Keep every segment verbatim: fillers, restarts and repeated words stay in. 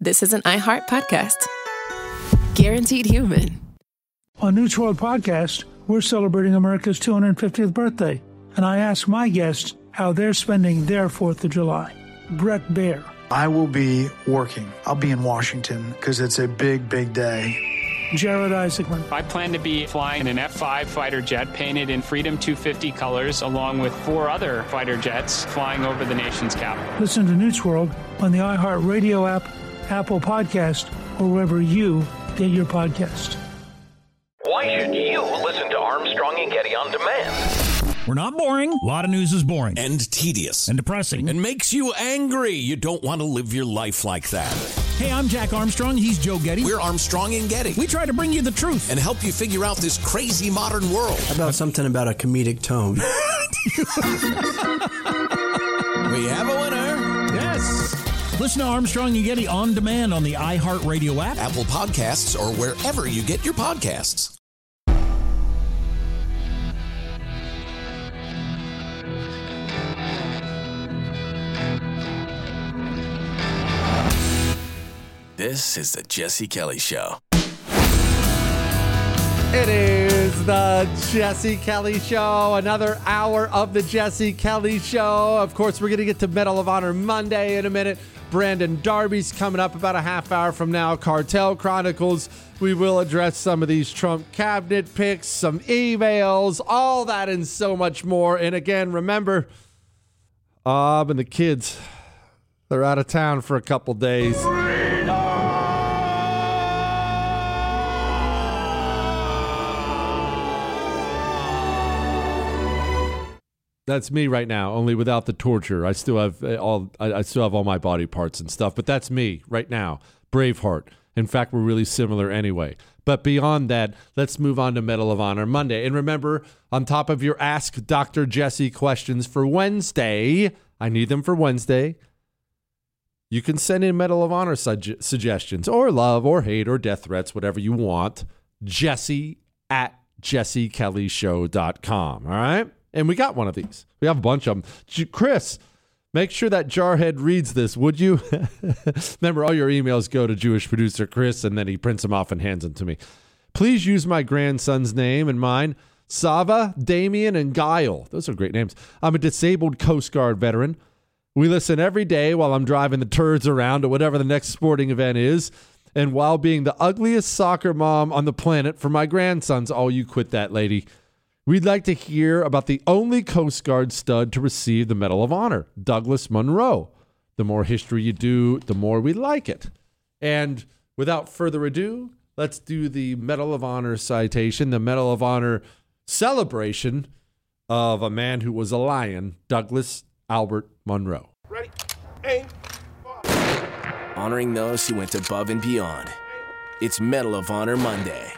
this is an iHeart podcast. Guaranteed human. On News World Podcast, we're celebrating America's two hundred fiftieth birthday, and I ask my guests how they're spending their fourth of July. Brett Baer. I will be working. I'll be in Washington because it's a big, big day. Jared Isaacman. I plan to be flying an F five fighter jet painted in Freedom two fifty colors, along with four other fighter jets flying over the nation's capital. Listen to News World on the iHeart Radio app, Apple Podcast, or wherever you get your podcast. Why should you listen to Armstrong and Getty on demand? We're not boring. A lot of news is boring. And tedious. And depressing. And makes you angry. You don't want to live your life like that. Hey, I'm Jack Armstrong. He's Joe Getty. We're Armstrong and Getty. We try to bring you the truth. And help you figure out this crazy modern world. How about something about a comedic tone? We have a winner. Yes. Listen to Armstrong and Getty on demand on the iHeartRadio app, Apple Podcasts, or wherever you get your podcasts. This is the Jesse Kelly Show. It is the Jesse Kelly Show. Another hour of the Jesse Kelly Show. Of course, we're going to get to Medal of Honor Monday in a minute. Brandon Darby's coming up about a half hour from now. Cartel Chronicles. We will address some of these Trump cabinet picks, some emails, all that and so much more. And again, remember, Bob and the kids, they're out of town for a couple days. That's me right now, only without the torture. I still have all I, I still have all my body parts and stuff, but that's me right now. Braveheart. In fact, we're really similar anyway. But beyond that, let's move on to Medal of Honor Monday. And remember, on top of your Ask Doctor Jesse questions for Wednesday, I need them for Wednesday. You can send in Medal of Honor suge- suggestions or love or hate or death threats, whatever you want. Jesse at jesse kelly show dot com. All right? And we got one of these. We have a bunch of them. Chris, make sure that Jarhead reads this, would you? Remember, all your emails go to Jewish producer Chris, and then he prints them off and hands them to me. Please use my grandson's name and mine, Sava, Damien, and Guile. Those are great names. I'm a disabled Coast Guard veteran. We listen every day while I'm driving the turds around to whatever the next sporting event is, and while being the ugliest soccer mom on the planet for my grandsons. Oh, you quit that, lady. We'd like to hear about the only Coast Guard stud to receive the Medal of Honor, Douglas Munro. The more history you do, the more we like it. And without further ado, let's do the Medal of Honor citation, the Medal of Honor celebration of a man who was a lion, Douglas Albert Munro. Ready, aim, fire. Honoring those who went above and beyond. It's Medal of Honor Monday.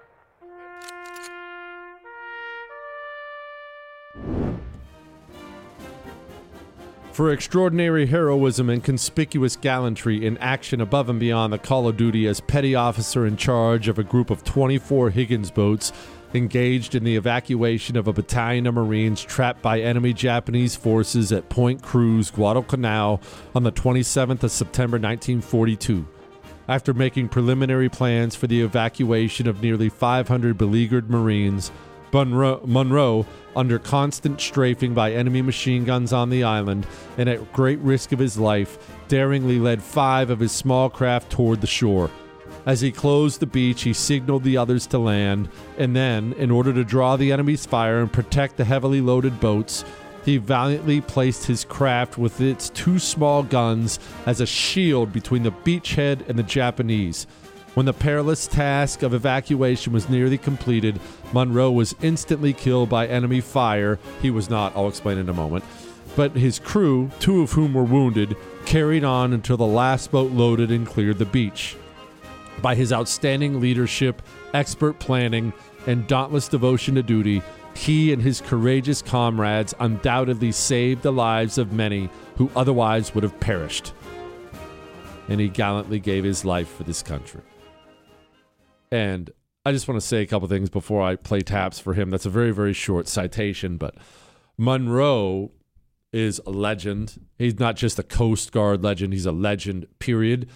For extraordinary heroism and conspicuous gallantry in action above and beyond the call of duty as petty officer in charge of a group of twenty-four Higgins boats engaged in the evacuation of a battalion of Marines trapped by enemy Japanese forces at Point Cruz, Guadalcanal on the twenty-seventh of September nineteen forty-two. After making preliminary plans for the evacuation of nearly five hundred beleaguered Marines, Munro, Munro, under constant strafing by enemy machine guns on the island and at great risk of his life, daringly led five of his small craft toward the shore. As he closed the beach, he signaled the others to land, and then, in order to draw the enemy's fire and protect the heavily loaded boats, he valiantly placed his craft with its two small guns as a shield between the beachhead and the Japanese. When the perilous task of evacuation was nearly completed, Munro was instantly killed by enemy fire. He was not, I'll explain in a moment. But his crew, two of whom were wounded, carried on until the last boat loaded and cleared the beach. By his outstanding leadership, expert planning, and dauntless devotion to duty, he and his courageous comrades undoubtedly saved the lives of many who otherwise would have perished. And he gallantly gave his life for this country. And I just want to say a couple things before I play taps for him. That's a very, very short citation, but Munro is a legend. He's not just a Coast Guard legend. He's a legend, period.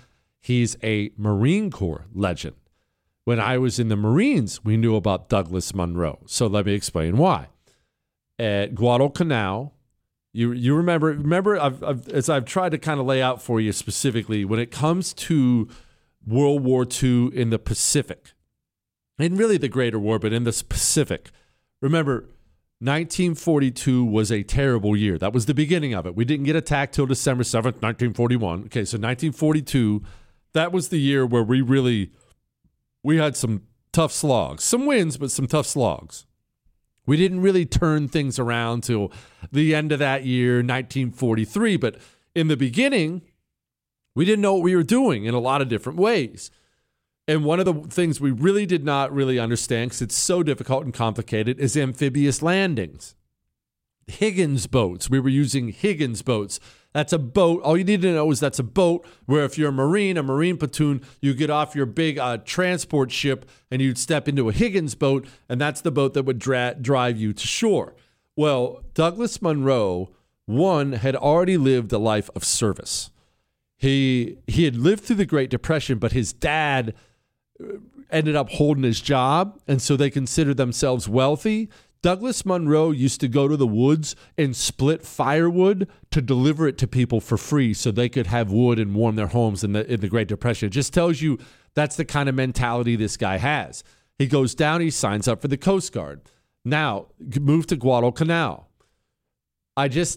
He's a Marine Corps legend. When I was in the Marines, we knew about Douglas Munro. So let me explain why. At Guadalcanal, you you remember, remember I've, I've, as I've tried to kind of lay out for you specifically, when it comes to World War Two in the Pacific, and really the Greater War, but in the Pacific, remember, nineteen forty-two was a terrible year. That was the beginning of it. We didn't get attacked till December seventh, nineteen forty-one. Okay, so nineteen forty-two, that was the year where we really, we had some tough slogs. Some wins, but some tough slogs. We didn't really turn things around till the end of that year, nineteen forty-three. But in the beginning, we didn't know what we were doing in a lot of different ways. And one of the things we really did not really understand, because it's so difficult and complicated, is amphibious landings. Higgins boats. We were using Higgins boats. That's a boat. All you need to know is that's a boat where if you're a Marine, a Marine platoon, you get off your big uh, transport ship and you'd step into a Higgins boat, and that's the boat that would dra- drive you to shore. Well, Douglas Munro, one, had already lived a life of service. He he had lived through the Great Depression, but his dad ended up holding his job, and so they considered themselves wealthy. Douglas Munro used to go to the woods and split firewood to deliver it to people for free so they could have wood and warm their homes in the in the Great Depression. It just tells you that's the kind of mentality this guy has. He goes down, he signs up for the Coast Guard. Now, move to Guadalcanal. I just,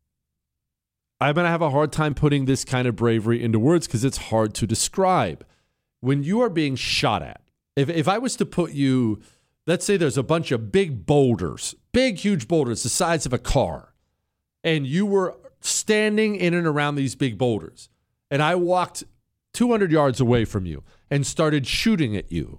I'm going to have a hard time putting this kind of bravery into words because it's hard to describe. When you are being shot at, if if I was to put you, let's say there's a bunch of big boulders, big, huge boulders the size of a car, and you were standing in and around these big boulders, and I walked two hundred yards away from you and started shooting at you,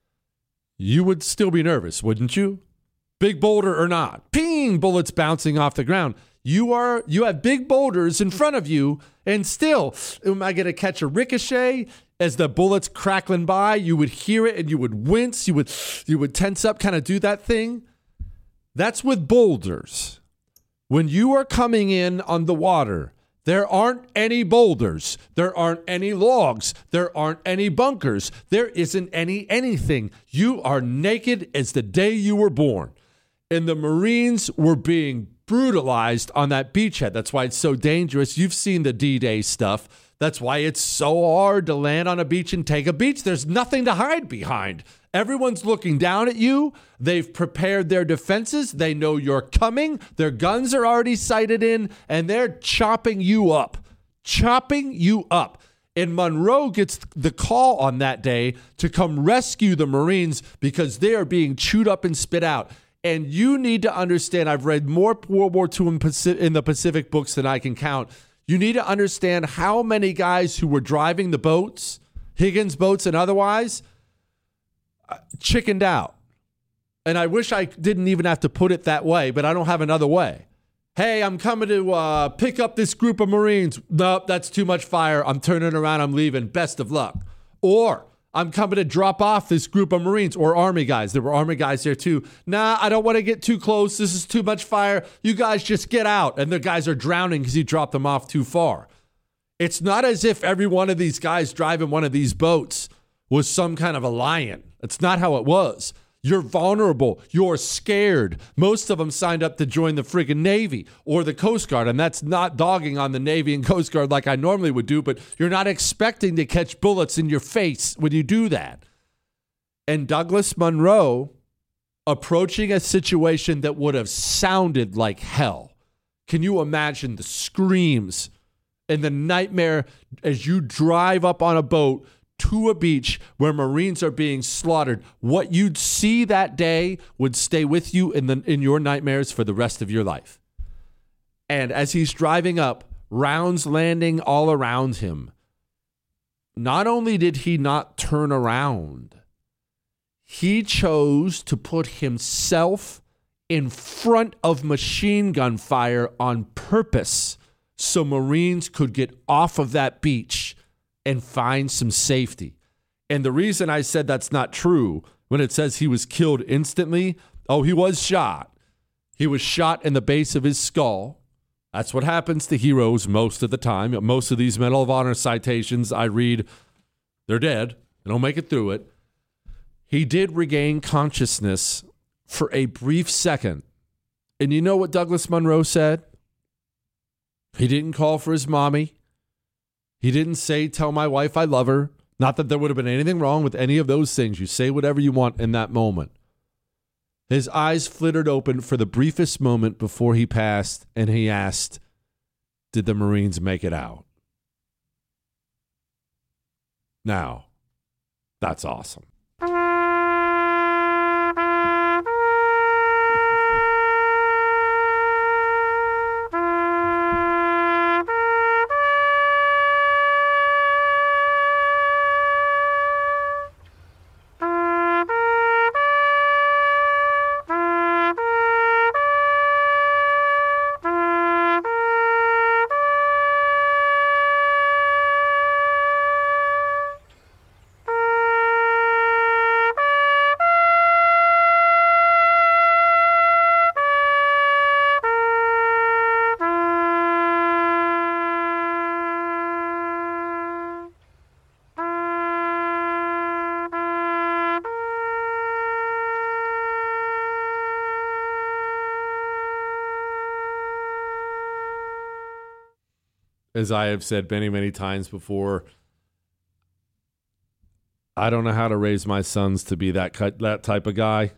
you would still be nervous, wouldn't you? Big boulder or not. Ping! Bullets bouncing off the ground. You are you have big boulders in front of you, and still, am I going to catch a ricochet? As the bullets crackling by, you would hear it and you would wince, you would you would tense up, kind of do that thing. That's with boulders. When you are coming in on the water, there aren't any boulders. There aren't any logs. There aren't any bunkers. There isn't any anything. You are naked as the day you were born. And the Marines were being brutalized on that beachhead. That's why it's so dangerous. You've seen the D-Day stuff. That's why it's so hard to land on a beach and take a beach. There's nothing to hide behind. Everyone's looking down at you. They've prepared their defenses. They know you're coming. Their guns are already sighted in, and they're chopping you up. Chopping you up. And Munro gets the call on that day to come rescue the Marines because they are being chewed up and spit out. And you need to understand, I've read more World War Two in, Pacific, in the Pacific books than I can count. You need to understand how many guys who were driving the boats, Higgins boats and otherwise, chickened out. And I wish I didn't even have to put it that way, but I don't have another way. Hey, I'm coming to uh, pick up this group of Marines. Nope, that's too much fire. I'm turning around. I'm leaving. Best of luck. Or I'm coming to drop off this group of Marines or Army guys. There were Army guys there too. Nah, I don't want to get too close. This is too much fire. You guys just get out. And the guys are drowning because you dropped them off too far. It's not as if every one of these guys driving one of these boats was some kind of a lion. It's not how it was. You're vulnerable. You're scared. Most of them signed up to join the friggin' Navy or the Coast Guard, and that's not dogging on the Navy and Coast Guard like I normally would do, but you're not expecting to catch bullets in your face when you do that. And Douglas Munro approaching a situation that would have sounded like hell. Can you imagine the screams and the nightmare as you drive up on a boat to a beach where Marines are being slaughtered? What you'd see that day would stay with you in the in your nightmares for the rest of your life. And as he's driving up, rounds landing all around him, not only did he not turn around, he chose to put himself in front of machine gun fire on purpose so Marines could get off of that beach and find some safety. And the reason I said that's not true when it says he was killed instantly, oh, he was shot. He was shot in the base of his skull. That's what happens to heroes most of the time. Most of these Medal of Honor citations I read They're dead. They don't make it through it. He did regain consciousness for a brief second. And you know what Douglas Munro said? He didn't call for his mommy. He didn't say, tell my wife I love her. Not that there would have been anything wrong with any of those things. You say whatever you want in that moment. His eyes flittered open for the briefest moment before he passed, and he asked, did the Marines make it out? Now, that's awesome. As I have said many, many times before, I don't know how to raise my sons to be that that type of guy,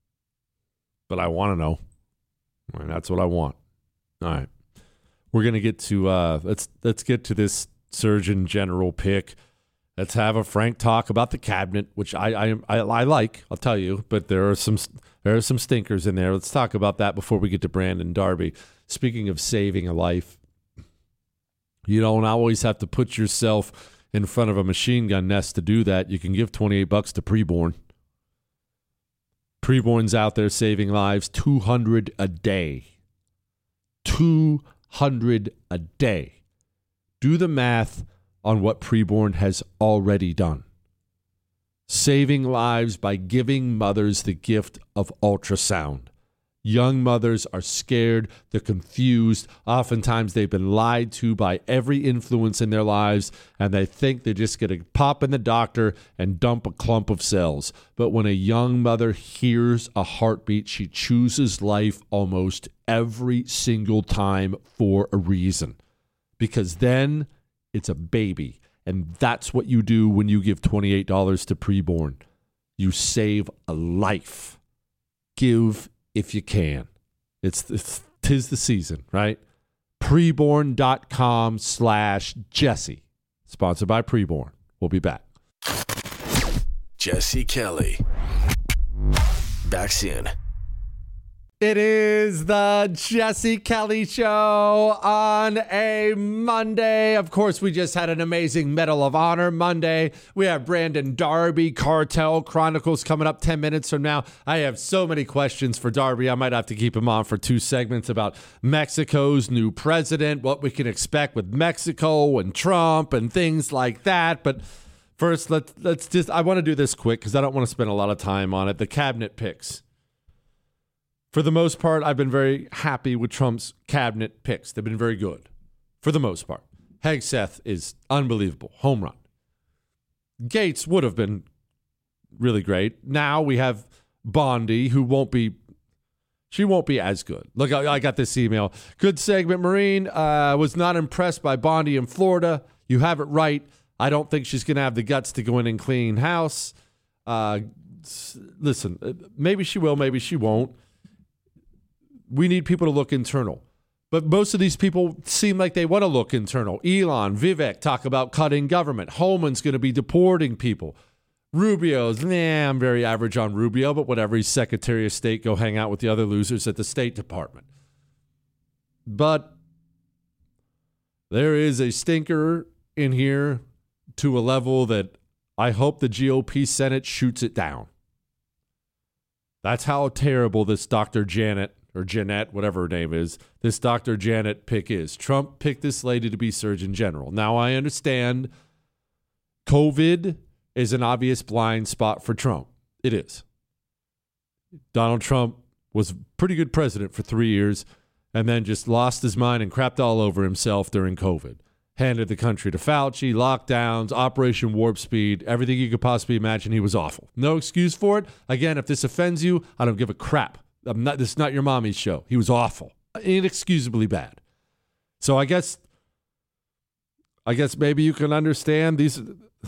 but I want to know. And that's what I want. All right. We're going to get to, uh, let's let's get to this Surgeon General pick. Let's have a frank talk about the cabinet, which I, I, I, I like, I'll tell you, but there are some there are some stinkers in there. Let's talk about that before we get to Brandon Darby. Speaking of saving a life, you don't always have to put yourself in front of a machine gun nest to do that. You can give twenty-eight bucks to Preborn. Preborn's out there saving lives, two hundred a day. two hundred a day. Do the math on what Preborn has already done. Saving lives by giving mothers the gift of ultrasound. Young mothers are scared, they're confused. Oftentimes they've been lied to by every influence in their lives, and they think they're just going to pop in the doctor and dump a clump of cells. But when a young mother hears a heartbeat, she chooses life almost every single time for a reason. Because then it's a baby, and that's what you do when you give twenty-eight dollars to Preborn. You save a life. Give if you can. It's, it's tis the season, right? Preborn.com slash Jesse. Sponsored by Preborn. We'll be back. Jesse Kelly. Back soon. It is the Jesse Kelly Show on a Monday. Of course, we just had an amazing Medal of Honor Monday. We have Brandon Darby, Cartel Chronicles coming up ten minutes from now. I have so many questions for Darby. I might have to keep him on for two segments about Mexico's new president, what we can expect with Mexico and Trump and things like that. But first, let's, let's just, I want to do this quick because I don't want to spend a lot of time on it. The cabinet picks. For the most part, I've been very happy with Trump's cabinet picks. They've been very good. For the most part. Hegseth is unbelievable. Home run. Gates would have been really great. Now we have Bondi, who won't be, she won't be as good. Look, I, I got this email. Good segment, Marine. Uh, was not impressed by Bondi in Florida. You have it right. I don't think she's going to have the guts to go in and clean house. Uh, listen, maybe she will, maybe she won't. We need people to look internal. But most of these people seem like they want to look internal. Elon, Vivek talk about cutting government. Holman's going to be deporting people. Rubio's, nah, I'm very average on Rubio, but whatever. He's Secretary of State. Go hang out with the other losers at the State Department. But there is a stinker in here to a level that I hope the G O P Senate shoots it down. That's how terrible this Doctor Janet or Jeanette, whatever her name is, this Doctor Janet pick is. Trump picked this lady to be Surgeon General. Now, I understand COVID is an obvious blind spot for Trump. It is. Donald Trump was a pretty good president for three years and then just lost his mind and crapped all over himself during COVID. handed the country to Fauci, lockdowns, Operation Warp Speed, everything you could possibly imagine. He was awful. No excuse for it. Again, if this offends you, I don't give a crap. I'm not, this is not your mommy's show. He was awful. Inexcusably bad. So I guess, I guess maybe you can understand these.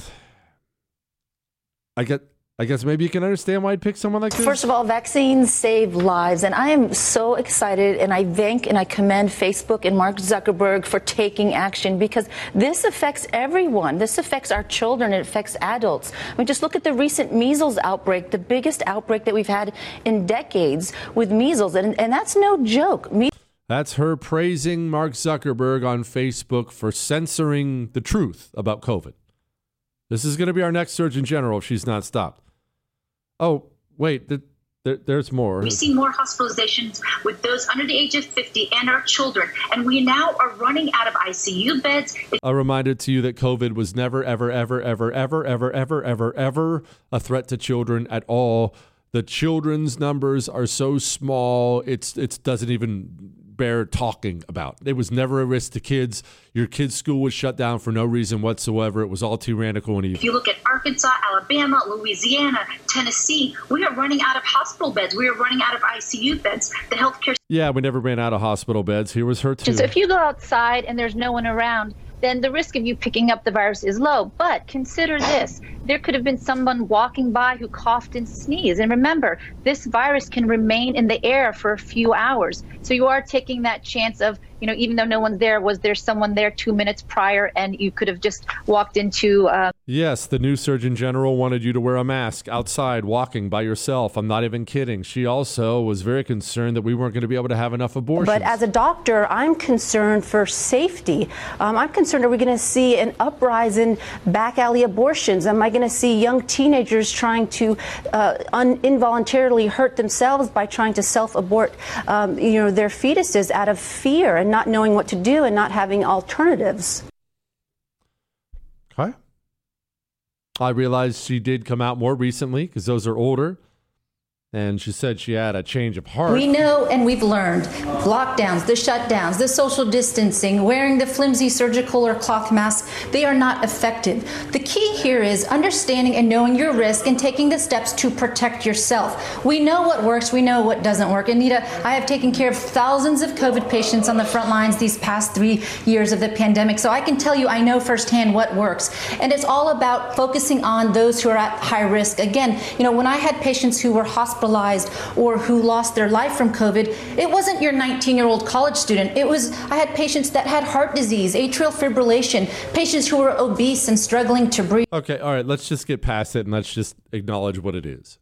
I get. I guess maybe you can understand why I'd pick someone like this. First of all, vaccines save lives, and I am so excited, and I thank and I commend Facebook and Mark Zuckerberg for taking action, because this affects everyone. This affects our children. It affects adults. I mean, just look at the recent measles outbreak, the biggest outbreak that we've had in decades with measles, and, and that's no joke. Me- That's her praising Mark Zuckerberg on Facebook for censoring the truth about COVID. This is going to be our next Surgeon General if she's not stopped. Oh, wait, the, the, there's more. We see more hospitalizations with those under the age of fifty and our children, and we now are running out of I C U beds. A reminder to you that COVID was never, ever, ever, ever, ever, ever, ever, ever, ever a threat to children at all. The children's numbers are so small, it's it doesn't even bear talking about. It was never a risk to kids. Your kid's school was shut down for no reason whatsoever. It was all tyrannical and evil. If you look at Arkansas, Alabama, Louisiana, Tennessee, we are running out of hospital beds. We are running out of I C U beds. The healthcare. Yeah, we never ran out of hospital beds. Here was her too. So if you go outside and there's no one around, then the risk of you picking up the virus is low. But consider this. There could have been someone walking by who coughed and sneezed. And remember, this virus can remain in the air for a few hours. So you are taking that chance of, you know, even though no one's there, was there someone there two minutes prior and you could have just walked into... Uh... Yes, the new Surgeon General wanted you to wear a mask outside walking by yourself. I'm not even kidding. She also was very concerned that we weren't going to be able to have enough abortions. But as a doctor, I'm concerned for safety. Um, I'm concerned, are we going to see an uprise in back alley abortions? Am I going to see young teenagers trying to uh, un- involuntarily hurt themselves by trying to self-abort um, you know, their fetuses out of fear and not knowing what to do and not having alternatives? Okay. I realized she did come out more recently because those are older. And she said she had a change of heart. We know and we've learned lockdowns, the shutdowns, the social distancing, wearing the flimsy surgical or cloth masks, they are not effective. The key here is understanding and knowing your risk and taking the steps to protect yourself. We know what works. We know what doesn't work. Anita, I have taken care of thousands of COVID patients on the front lines these past three years of the pandemic. So I can tell you I know firsthand what works. And it's all about focusing on those who are at high risk. Again, you know, when I had patients who were hospitalized, hospitalized or who lost their life from COVID, it wasn't your nineteen-year-old college student. It was, I had patients that had heart disease, atrial fibrillation, patients who were obese and struggling to breathe. Okay, all right, let's just get past it and let's just acknowledge what it is.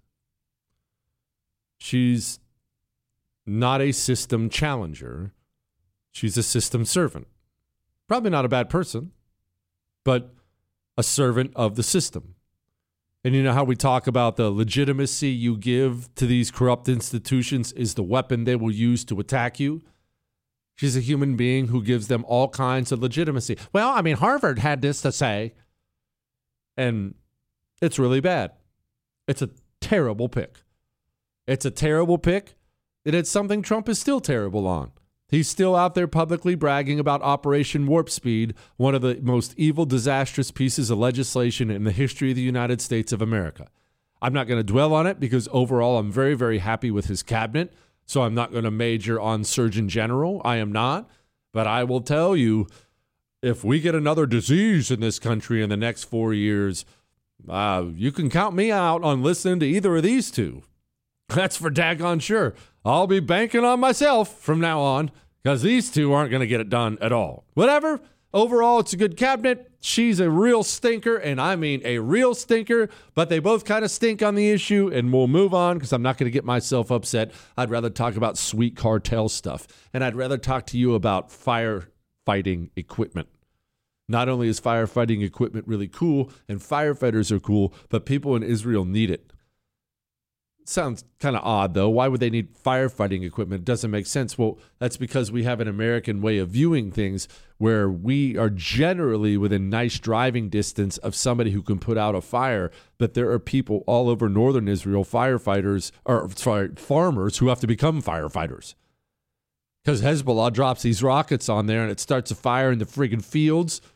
She's not a system challenger. She's a system servant. Probably not a bad person, but a servant of the system. And you know how we talk about the legitimacy you give to these corrupt institutions is the weapon they will use to attack you? She's a human being who gives them all kinds of legitimacy. Well, I mean, Harvard had this to say. And it's really bad. It's a terrible pick. It's a terrible pick. And it's something Trump is still terrible on. He's still out there publicly bragging about Operation Warp Speed, one of the most evil, disastrous pieces of legislation in the history of the United States of America. I'm not going to dwell on it because overall I'm very, very happy with his cabinet. So I'm not going to major on Surgeon General. I am not. But I will tell you, if we get another disease in this country in the next four years, uh, you can count me out on listening to either of these two. That's for daggone sure. I'll be banking on myself from now on because these two aren't going to get it done at all. Whatever. Overall, it's a good cabinet. She's a real stinker, and I mean a real stinker, but they both kind of stink on the issue, and we'll move on because I'm not going to get myself upset. I'd rather talk about sweet cartel stuff, and I'd rather talk to you about firefighting equipment. Not only is firefighting equipment really cool, and firefighters are cool, but people in Israel need it. Sounds kind of odd, though. Why would they need firefighting equipment? It doesn't make sense. Well, that's because we have an American way of viewing things where we are generally within nice driving distance of somebody who can put out a fire. But there are people all over northern Israel, firefighters, or sorry, farmers who have to become firefighters. Because Hezbollah drops these rockets on there and it starts a fire in the friggin' fields.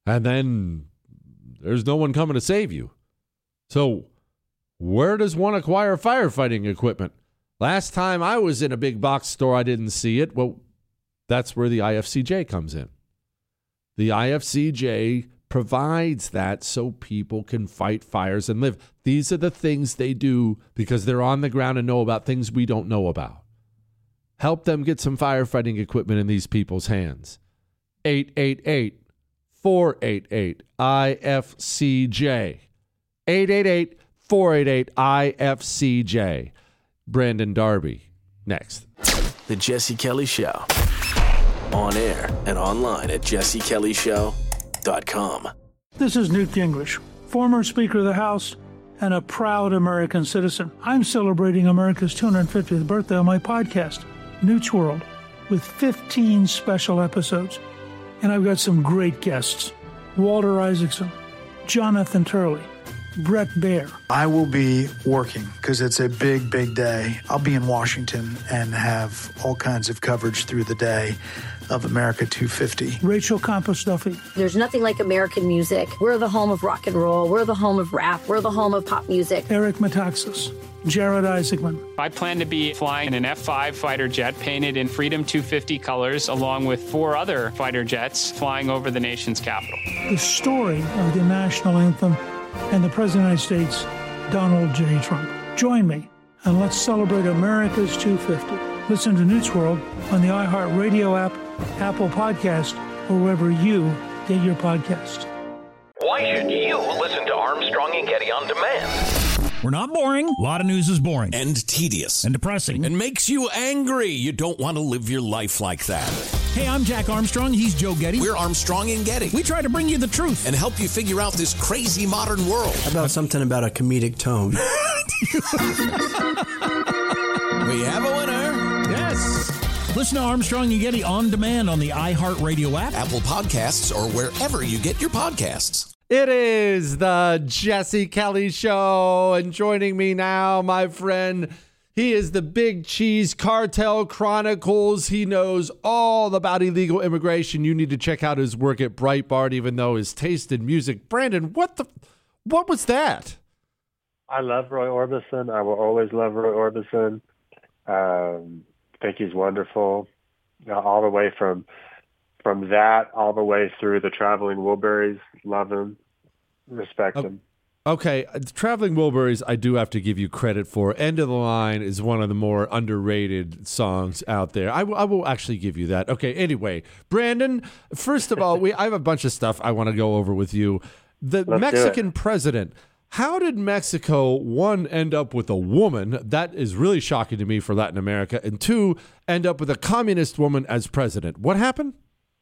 and then there's no one coming to save you. So where does one acquire firefighting equipment? Last time I was in a big box store, I didn't see it. Well, that's where the I F C J comes in. The I F C J provides that so people can fight fires and live. These are the things they do because they're on the ground and know about things we don't know about. Help them get some firefighting equipment in these people's hands. eight eight eight, four eight eight, I F C J. eight eight eight, four eight eight, I F C J. Brandon Darby, next. The Jesse Kelly Show. On air and online at jesse kelly show dot com. This is Newt Gingrich, former Speaker of the House and a proud American citizen. I'm celebrating America's two hundred fiftieth birthday on my podcast, Newt's World, with fifteen special episodes. And I've got some great guests. Walter Isaacson, Jonathan Turley, Brett Baer. I will be working because it's a big, big day. I'll be in Washington and have all kinds of coverage through the day of America two fifty. Rachel Campos Duffy. There's nothing like American music. We're the home of rock and roll. We're the home of rap. We're the home of pop music. Eric Metaxas. Jared Isaacman. I plan to be flying in an F five fighter jet painted in Freedom two fifty colors, along with four other fighter jets flying over the nation's capital. The story of the national anthem and the President of the United States, Donald J. Trump. Join me and let's celebrate America's two fifty. Listen to Newt's World on the iHeartRadio app, Apple Podcast, or wherever you get your podcasts. Why should you listen to Armstrong and Getty on demand? We're not boring. A lot of news is boring. And tedious. And depressing. And makes you angry. You don't want to live your life like that. Hey, I'm Jack Armstrong. He's Joe Getty. We're Armstrong and Getty. We try to bring you the truth. And help you figure out this crazy modern world. How about something about a comedic tone? We have a winner. Yes. Listen to Armstrong and Getty on demand on the iHeartRadio app, Apple Podcasts, or wherever you get your podcasts. It is the Jesse Kelly Show, and joining me now, my friend, he is the Big Cheese Cartel Chronicles. He knows all about illegal immigration. You need to check out his work at Breitbart, even though his taste in music. Brandon, what the, what was that? I love Roy Orbison. I will always love Roy Orbison. Um, I think he's wonderful, uh, all the way from from that all the way through the Traveling Wilburys. Love him, respect oh, him. Okay, uh, Traveling Wilburys, I do have to give you credit for. End of the Line is one of the more underrated songs out there. I, w- I will actually give you that. Okay, anyway, Brandon, first of all, we I have a bunch of stuff I want to go over with you. The Let's Mexican president. How did Mexico, one, end up with a woman? That is really shocking to me for Latin America. And two, end up with a communist woman as president. What happened?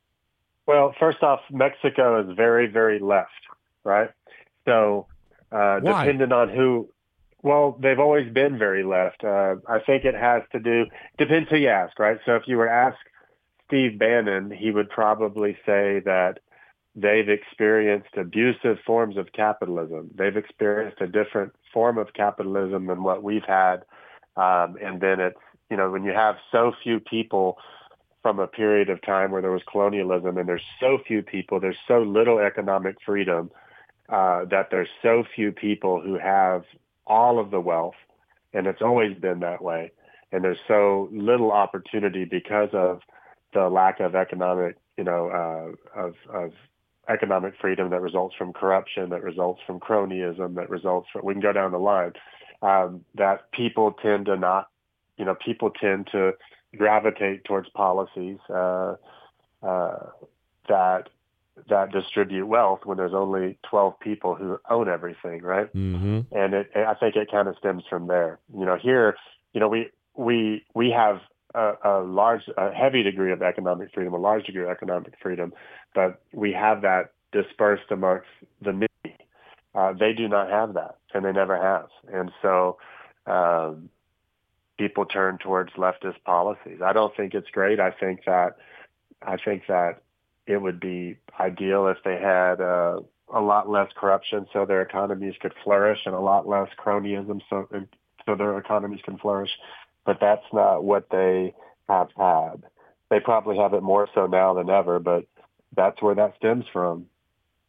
Well, first off, Mexico is very, very left, right? So uh, Why? depending on who, well, they've always been very left. Uh, I think it has to do, depends who you ask, right? So if you were to ask Steve Bannon, he would probably say that they've experienced abusive forms of capitalism. They've experienced a different form of capitalism than what we've had. Um, and then it's, you know, when you have so few people from a period of time where there was colonialism and there's so few people, there's so little economic freedom, uh, that there's so few people who have all of the wealth. And it's always been that way. And there's so little opportunity because of the lack of economic, you know, uh, of, of, economic freedom that results from corruption, that results from cronyism, that results from, we can go down the line, um, that people tend to not, you know, people tend to gravitate towards policies uh, uh, that that distribute wealth when there's only twelve people who own everything, right? Mm-hmm. And it, I think it kind of stems from there. You know, here, you know, we we we have A, a large, a heavy degree of economic freedom, a large degree of economic freedom, but we have that dispersed amongst the many. Uh, they do not have that, and they never have. And so um, people turn towards leftist policies. I don't think it's great. I think that I think that it would be ideal if they had uh, a lot less corruption, so their economies could flourish, and a lot less cronyism, so so their economies can flourish. But that's not what they have had. They probably have it more so now than ever, but that's where that stems from.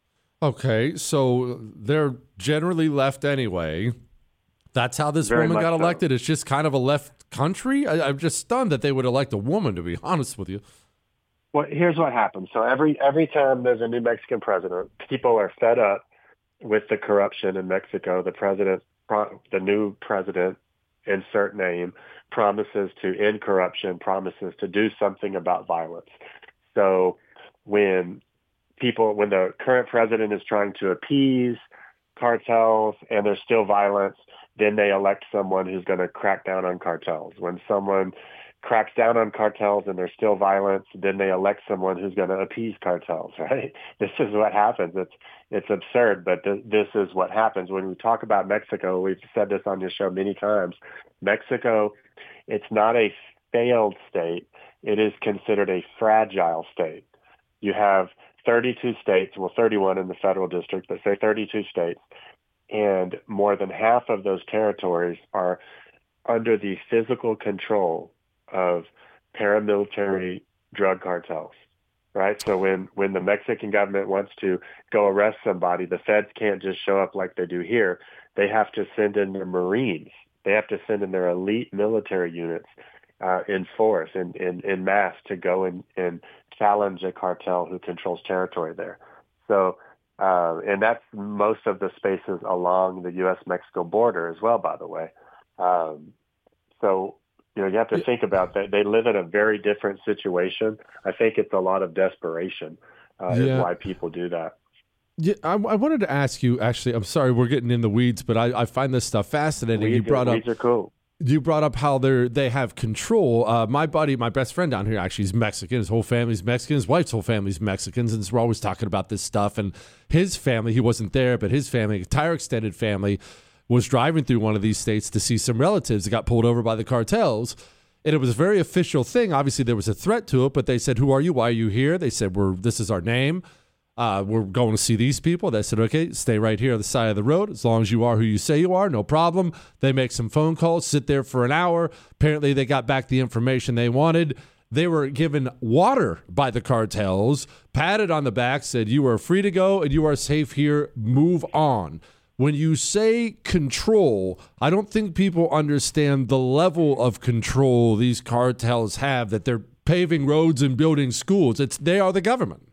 Okay, so they're generally left anyway. That's how this Very woman got much so. elected. It's just kind of a left country. I, I'm just stunned that they would elect a woman, to be honest with you. Well, here's what happens. So every every time there's a new Mexican president, people are fed up with the corruption in Mexico. The president, the new president, insert name, promises to end corruption, promises to do something about violence. So when people, when the current president is trying to appease cartels and there's still violence, then they elect someone who's going to crack down on cartels. When someone cracks down on cartels and there's still violence, then they elect someone who's going to appease cartels, right? This is what happens. It's it's absurd, but th- this is what happens. When we talk about Mexico, we've said this on your show many times, Mexico, it's not a failed state. It is considered a fragile state. You have thirty-two states, well, thirty-one in the federal district, but say thirty-two states, and more than half of those territories are under the physical control of paramilitary drug cartels, right? So when, when the Mexican government wants to go arrest somebody, the feds can't just show up like they do here. They have to send in their Marines. They have to send in their elite military units uh, in force, in, in, in mass, to go and, and challenge a cartel who controls territory there. So, uh, and that's most of the spaces along the U S Mexico border as well, by the way. Um, so, you know, you have to think about that. They live in a very different situation. I think it's a lot of desperation uh, Yeah. is why people do that. Yeah, I, I wanted to ask you, actually, I'm sorry we're getting in the weeds, but I, I find this stuff fascinating. Weeds, you brought weeds up, are cool. You brought up how they they have control. Uh, my buddy, my best friend down here, actually is Mexican. His whole family's Mexican. His wife's whole family's Mexicans, and so we're always talking about this stuff. And his family, he wasn't there, but his family, entire extended family, was driving through one of these states to see some relatives that got pulled over by the cartels. And it was a very official thing. Obviously, there was a threat to it, but they said, "Who are you? Why are you here?" They said, "We're this is our name. Uh, we're going to see these people." They said, "Okay, stay right here on the side of the road. As long as you are who you say you are, no problem." They make some phone calls, sit there for an hour. Apparently, they got back the information they wanted. They were given water by the cartels, patted on the back, said, "You are free to go and you are safe here. Move on." When you say control, I don't think people understand the level of control these cartels have, that they're paving roads and building schools. It's they are the government.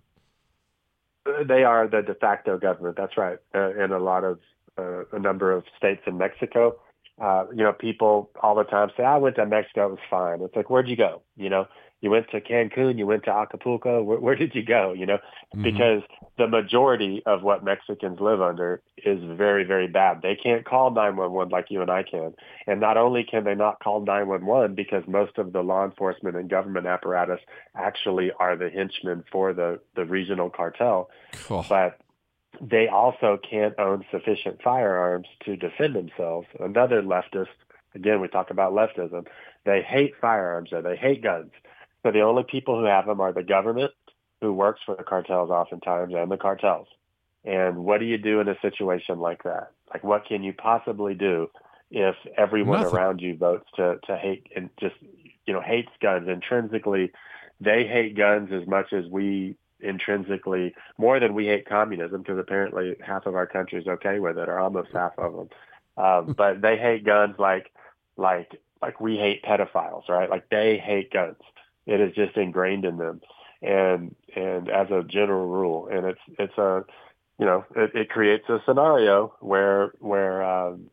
They are the de facto government. That's right. Uh, in a lot of, uh, a number of states in Mexico, uh, you know, people all the time say, "I went to Mexico, it was fine." It's like, where'd you go? You know, you went to Cancun, you went to Acapulco. Where, where did you go? You know, mm-hmm. Because the majority of what Mexicans live under is very, very bad. They can't call nine one one like you and I can. And not only can they not call nine one one because most of the law enforcement and government apparatus actually are the henchmen for the, the regional cartel, oh. but they also can't own sufficient firearms to defend themselves. Another leftist, again, we talk about leftism, they hate firearms or they hate guns. So the only people who have them are the government, who works for the cartels oftentimes, and the cartels. And what do you do in a situation like that? Like, what can you possibly do if everyone Nothing. around you votes to, to hate and just, you know, hates guns intrinsically? They hate guns as much as we intrinsically, more than we hate communism, because apparently half of our country is okay with it, or almost half of them. Um, but they hate guns like, like, like we hate pedophiles, right? Like they hate guns. It is just ingrained in them, and and as a general rule, and it's it's a, you know, it, it creates a scenario where where um,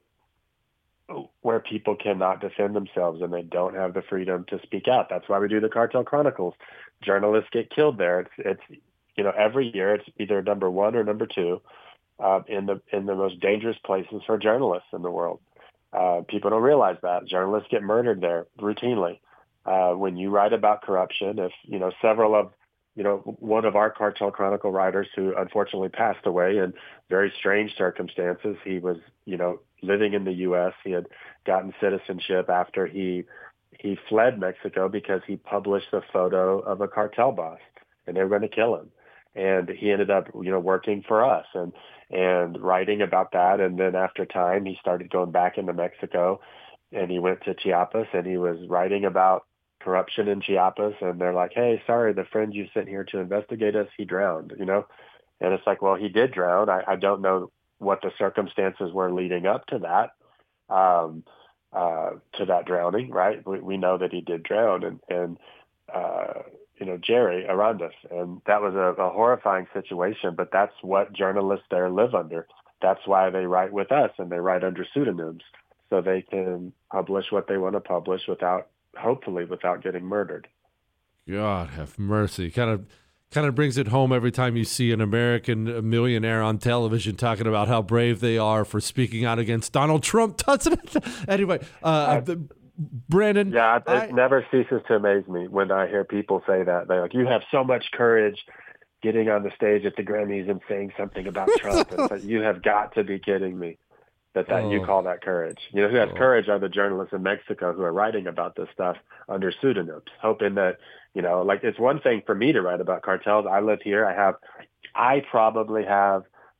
where people cannot defend themselves and they don't have the freedom to speak out. That's why we do the Cartel Chronicles. Journalists get killed there. It's it's you know every year it's either number one or number two uh, in the in the most dangerous places for journalists in the world. Uh, people don't realize that journalists get murdered there routinely. Uh, when you write about corruption, if, you know, several of, you know, one of our Cartel Chronicle writers who unfortunately passed away in very strange circumstances, he was, you know, living in the U S. He had gotten citizenship after he he fled Mexico because he published a photo of a cartel boss and they were going to kill him. And he ended up, you know, working for us and, and writing about that. And then after time, he started going back into Mexico and he went to Chiapas and he was writing about corruption in Chiapas, and they're like, "Hey, sorry, the friend you sent here to investigate us, he drowned," you know? And it's like, well, he did drown. I, I don't know what the circumstances were leading up to that, um, uh, to that drowning, right? We, we know that he did drown, and, and uh, you know, Jerry Arandas. And that was a, a horrifying situation, but that's what journalists there live under. That's why they write with us, and they write under pseudonyms, so they can publish what they want to publish without, hopefully, without getting murdered. God have mercy. Kind of kind of brings it home every time you see an American millionaire on television talking about how brave they are for speaking out against Donald Trump, doesn't it? Anyway, uh, uh, Brandon. Yeah, it I, never ceases to amaze me when I hear people say that. They're like, you have so much courage getting on the stage at the Grammys and saying something about Trump. And it's like, you have got to be kidding me that, that oh. you call that courage. You know, who has oh. courage are the journalists in Mexico who are writing about this stuff under pseudonyms, hoping that, you know, like it's one thing for me to write about cartels. I live here. I have, I probably have,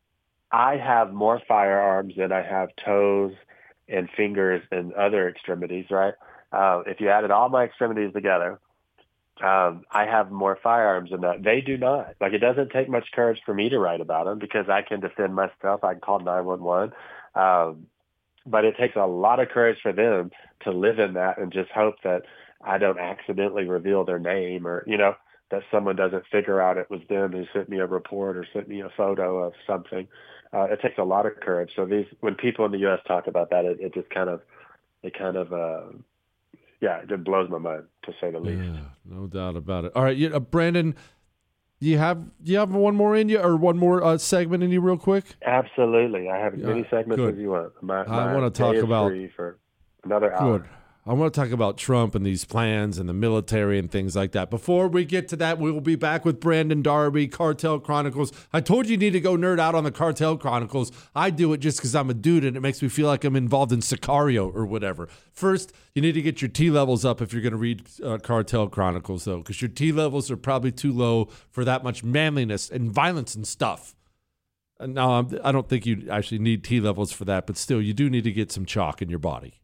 I have more firearms than I have toes and fingers and other extremities, right? Uh, if you added all my extremities together, um, I have more firearms than that. They do not. Like, it doesn't take much courage for me to write about them because I can defend myself. I can call nine one one. Um, but it takes a lot of courage for them to live in that and just hope that I don't accidentally reveal their name, or, you know, that someone doesn't figure out it was them who sent me a report or sent me a photo of something. Uh, it takes a lot of courage. So these, when people in the U S talk about that, it, it just kind of, it kind of, uh, yeah, it just blows my mind, to say the least. Yeah, no doubt about it. All right, you, uh, Brandon, do you have do you have one more in you, or one more uh, segment in you, real quick? Absolutely, I have as many yeah, segments good. as you want. My, I my want to talk about free for another hour. Good. I want to talk about Trump and these plans and the military and things like that. Before we get to that, we will be back with Brandon Darby, Cartel Chronicles. I told you you need to go nerd out on the Cartel Chronicles. I do it just because I'm a dude and it makes me feel like I'm involved in Sicario or whatever. First, you need to get your T levels up if you're going to read uh, Cartel Chronicles, though, because your T levels are probably too low for that much manliness and violence and stuff. And now, I'm, I don't think you actually need T levels for that, but still, you do need to get some chalk in your body.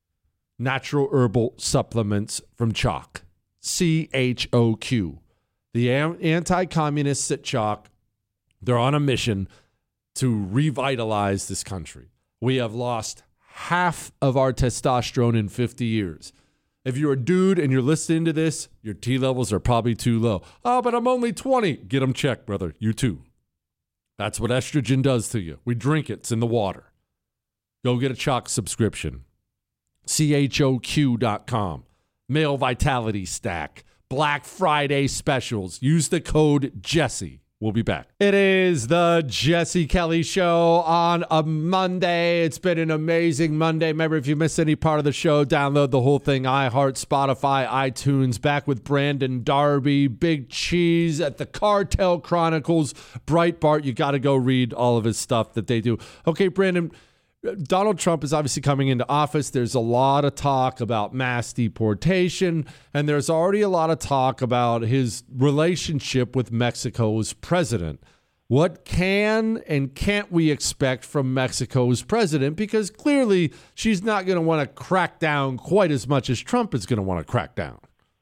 Natural herbal supplements from Choq, C H O Q. The anti-communists at Choq, they're on a mission to revitalize this country. We have lost half of our testosterone in fifty years. If you're a dude and you're listening to this, your T levels are probably too low. Oh, but I'm only twenty. Get them checked, brother. You too. That's what estrogen does to you. We drink it. It's in the water. Go get a Choq subscription. C H O Q dot com. Male Vitality Stack. Black Friday specials. Use the code Jesse. We'll be back. It is the Jesse Kelly Show on a Monday. It's been an amazing Monday. Remember, if you missed any part of the show, download the whole thing. iHeart, Spotify, iTunes. Back with Brandon Darby, Big Cheese at the Cartel Chronicles. Breitbart, you got to go read all of his stuff that they do. Okay, Brandon, Donald Trump is obviously coming into office. There's a lot of talk about mass deportation, and there's already a lot of talk about his relationship with Mexico's president. What can and can't we expect from Mexico's president? Because clearly she's not going to want to crack down quite as much as Trump is going to want to crack down.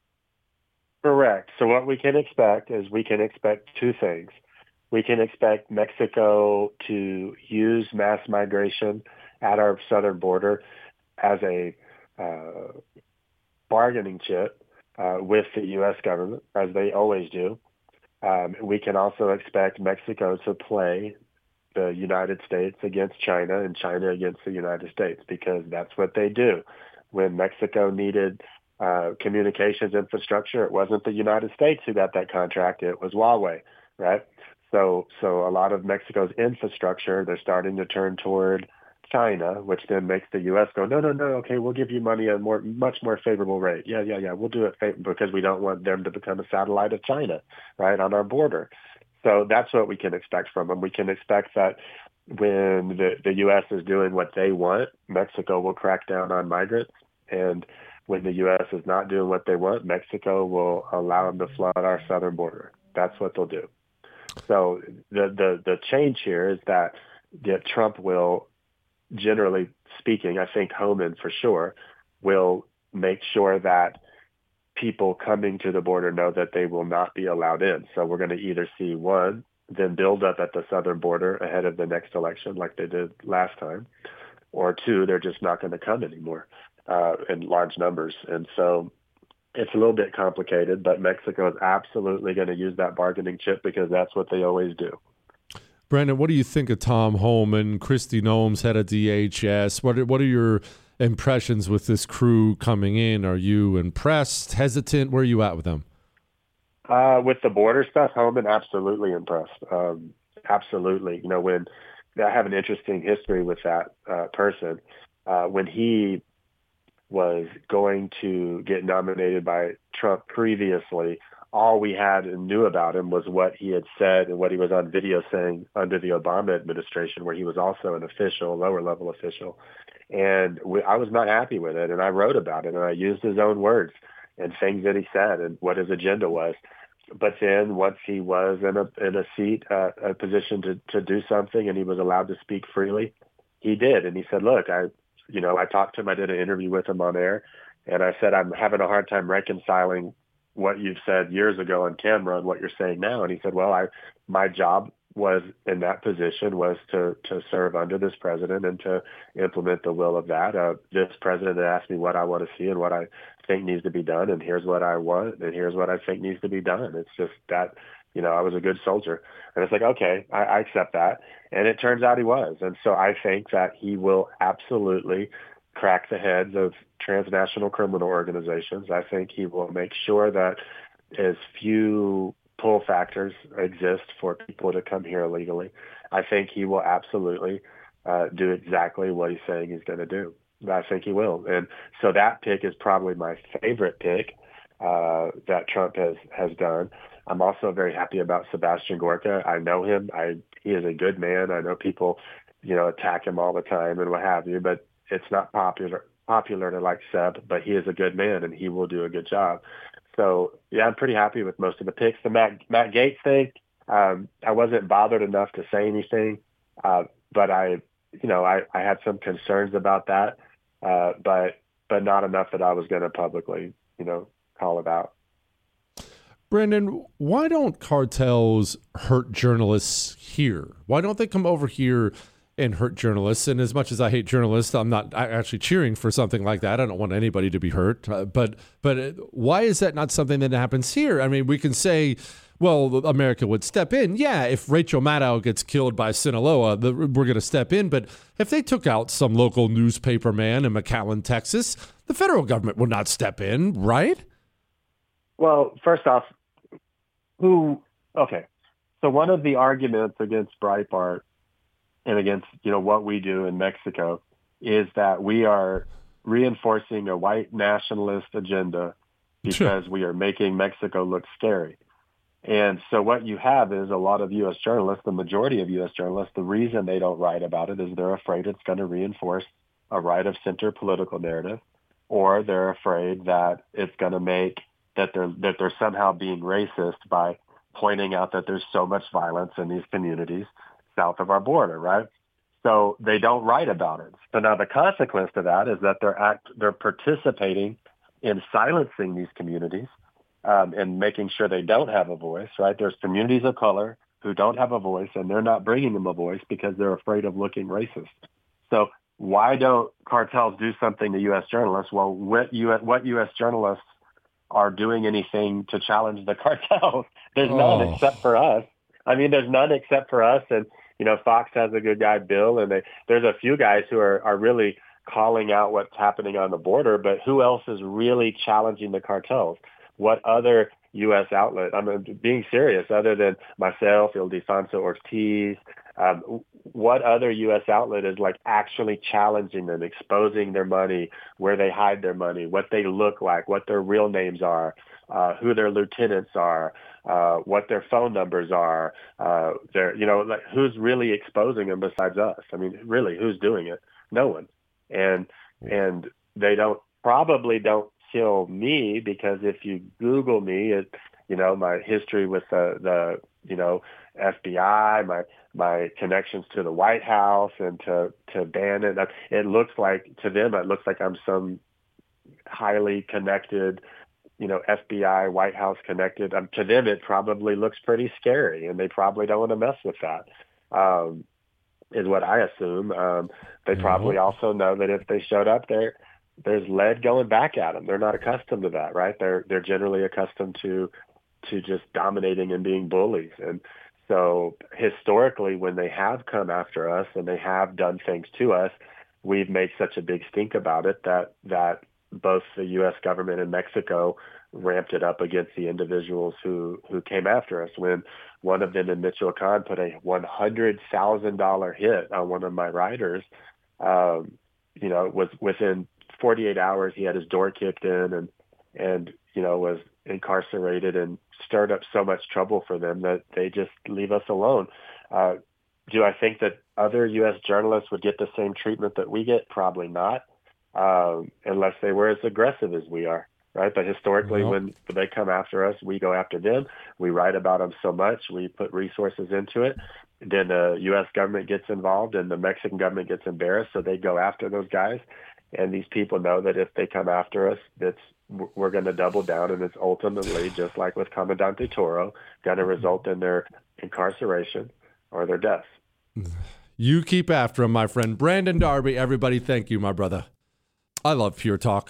Correct. So what we can expect is we can expect two things. We can expect Mexico to use mass migration at our southern border as a uh, bargaining chip uh, with the U S government, as they always do. Um, we can also expect Mexico to play the United States against China and China against the United States, because that's what they do. When Mexico needed uh, communications infrastructure, it wasn't the United States who got that contract. It was Huawei, right? So, so a lot of Mexico's infrastructure, they're starting to turn toward China, which then makes the U S go, no, no, no, okay, we'll give you money at a more, much more favorable rate. Yeah, yeah, yeah, we'll do it fa- because we don't want them to become a satellite of China, right, on our border. So that's what we can expect from them. We can expect that when the, the U S is doing what they want, Mexico will crack down on migrants. And when the U S is not doing what they want, Mexico will allow them to flood our southern border. That's what they'll do. So the, the, the change here is that, that Trump will, generally speaking, I think Homan for sure, will make sure that people coming to the border know that they will not be allowed in. So we're going to either see, one, then build up at the southern border ahead of the next election like they did last time, or two, they're just not going to come anymore uh, in large numbers. And so it's a little bit complicated, but Mexico is absolutely going to use that bargaining chip because that's what they always do. Brandon, what do you think of Tom Homan, Kristi Noem's head of D H S? What are, what are your impressions with this crew coming in? Are you impressed, hesitant? Where are you at with them? Uh, with the border stuff, Homan, absolutely impressed. Um, absolutely. You know, when I have an interesting history with that uh, person, uh, when he was going to get nominated by Trump previously, all we had and knew about him was what he had said and what he was on video saying under the Obama administration, where he was also an official, lower level official. And we, I was not happy with it. And I wrote about it and I used his own words and things that he said and what his agenda was. But then once he was in a in a seat, uh, a position to, to do something, and he was allowed to speak freely, he did. And he said, look, I, you know, I talked to him, I did an interview with him on air, and I said, I'm having a hard time reconciling what you've said years ago on camera and what you're saying now. And he said, well, I, my job was in that position was to, to serve under this president and to implement the will of that. Uh, this president asked me what I want to see and what I think needs to be done. And here's what I want. And here's what I think needs to be done. It's just that, you know, I was a good soldier. And it's like, okay, I, I accept that. And it turns out he was. And so I think that he will absolutely crack the heads of transnational criminal organizations. I think he will make sure that as few pull factors exist for people to come here illegally. I think he will absolutely uh, do exactly what he's saying he's going to do. I think he will. And so that pick is probably my favorite pick uh, that Trump has, has done. I'm also very happy about Sebastian Gorka. I know him. I he is a good man. I know people, you know, attack him all the time and what have you, but it's not popular popular to like Seb, but he is a good man and he will do a good job. So, yeah, I'm pretty happy with most of the picks. The Matt, Matt Gaetz thing, um, I wasn't bothered enough to say anything, uh, but I, you know, I, I had some concerns about that, uh, but but not enough that I was going to publicly, you know, call it out. Brandon, why don't cartels hurt journalists here? Why don't they come over here and hurt journalists? And as much as I hate journalists, I'm not actually cheering for something like that. I don't want anybody to be hurt. Uh, but but why is that not something that happens here? I mean, we can say, well, America would step in. Yeah, if Rachel Maddow gets killed by Sinaloa, the, we're going to step in. But if they took out some local newspaper man in McAllen, Texas, the federal government would not step in, right? Well, first off, who, okay. So one of the arguments against Breitbart and against, you know, what we do in Mexico is that we are reinforcing a white nationalist agenda because we are making Mexico look scary. And so what you have is a lot of U S journalists, the majority of U S journalists, the reason they don't write about it is they're afraid it's going to reinforce a right-of-center political narrative, or they're afraid that it's going to make that they're that they're somehow being racist by pointing out that there's so much violence in these communities south of our border, right? So they don't write about it. So now the consequence to that is that they're act they're participating in silencing these communities um, and making sure they don't have a voice, right? There's communities of color who don't have a voice, and they're not bringing them a voice because they're afraid of looking racist. So why don't cartels do something to U S journalists? Well, what U S, what U S journalists are doing anything to challenge the cartels? There's oh. none except for us. I mean, there's none except for us. And, you know, Fox has a good guy, Bill, and they, there's a few guys who are, are really calling out what's happening on the border. But who else is really challenging the cartels? What other U S outlet? I'm being serious, other than myself, Ildefonso Ortiz. Um, what other U S outlet is like actually challenging them, exposing their money, where they hide their money, what they look like, what their real names are, uh, who their lieutenants are, uh, what their phone numbers are, uh, their, you know, like who's really exposing them besides us? I mean, really, who's doing it? No one. And, and they don't, probably don't kill me, because if you Google me, it, you know, my history with the, the, you know, F B I, my, my connections to the White House and to, to Bannon, it looks like, to them, it looks like I'm some highly connected you know, F B I, White House connected. Um, to them, it probably looks pretty scary, and they probably don't want to mess with that, um, is what I assume. Um, they mm-hmm. probably also know that if they showed up there, there's lead going back at them. They're not accustomed to that, right? They're they're generally accustomed to to just dominating and being bullies. And so historically, when they have come after us and they have done things to us, we've made such a big stink about it that that both the U S government and Mexico ramped it up against the individuals who, who came after us. When one of them in Michoacan put a one hundred thousand dollars hit on one of my riders, um, you know, was within forty-eight hours, he had his door kicked in and, and, you know, was incarcerated and stirred up so much trouble for them that they just leave us alone. Uh, do I think that other U S journalists would get the same treatment that we get? Probably not, um, unless they were as aggressive as we are, right? But historically, well, when they come after us, we go after them. We write about them so much. We put resources into it. Then the U S government gets involved and the Mexican government gets embarrassed, so they go after those guys. And these people know that if they come after us, that's we're going to double down, and it's ultimately, just like with Comandante Toro, going to result in their incarceration or their deaths. You keep after him, my friend. Brandon Darby, everybody, thank you, my brother. I love Pure Talk.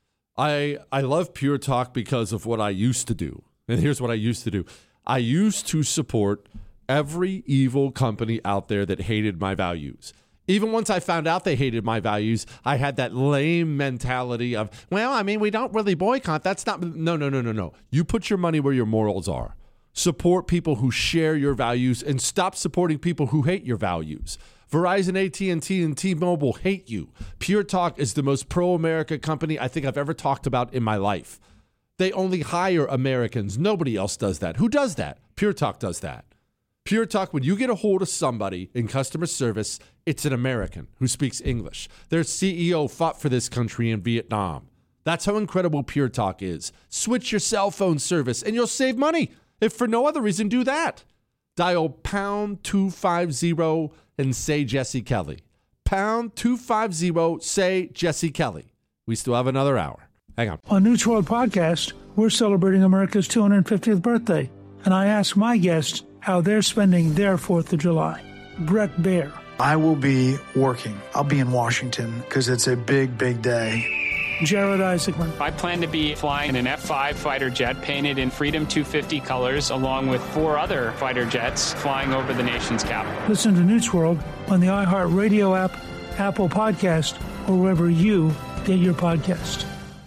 I I love Pure Talk because of what I used to do. And here's what I used to do. I used to support every evil company out there that hated my values. Even once I found out they hated my values, I had that lame mentality of, well, I mean, we don't really boycott. That's not, no, no, no, no, no. You put your money where your morals are. Support people who share your values and stop supporting people who hate your values. Verizon, A T and T, and T-Mobile hate you. Pure Talk is the most pro-America company I think I've ever talked about in my life. They only hire Americans. Nobody else does that. Who does that? Pure Talk does that. Pure Talk, when you get a hold of somebody in customer service, it's an American who speaks English. Their C E O fought for this country in Vietnam. That's how incredible Pure Talk is. Switch your cell phone service and you'll save money. If for no other reason, do that. Dial pound two fifty and say Jesse Kelly. Pound two fifty, say Jesse Kelly. We still have another hour. Hang on. On News World Podcast, we're celebrating America's two hundred fiftieth birthday, and I ask my guests how they're spending their fourth of July. Brett Baer. I will be working. I'll be in Washington because it's a big, big day. Jared Isaacman. I plan to be flying an F five fighter jet painted in Freedom two fifty colors, along with four other fighter jets flying over the nation's capital. Listen to News World on the iHeartRadio app, Apple Podcast, or wherever you get your podcast.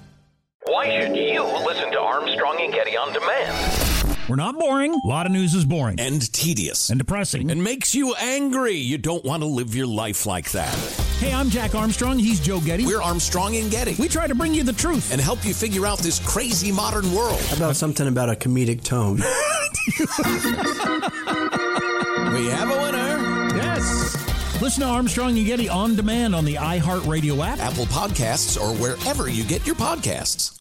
Why should you listen to Armstrong and Getty on demand? We're not boring. A lot of news is boring. And tedious. And depressing. And makes you angry. You don't want to live your life like that. Hey, I'm Jack Armstrong. He's Joe Getty. We're Armstrong and Getty. We try to bring you the truth. And help you figure out this crazy modern world. How about something about a comedic tone? We have a winner. Yes. Listen to Armstrong and Getty on demand on the iHeartRadio app, Apple Podcasts, or wherever you get your podcasts.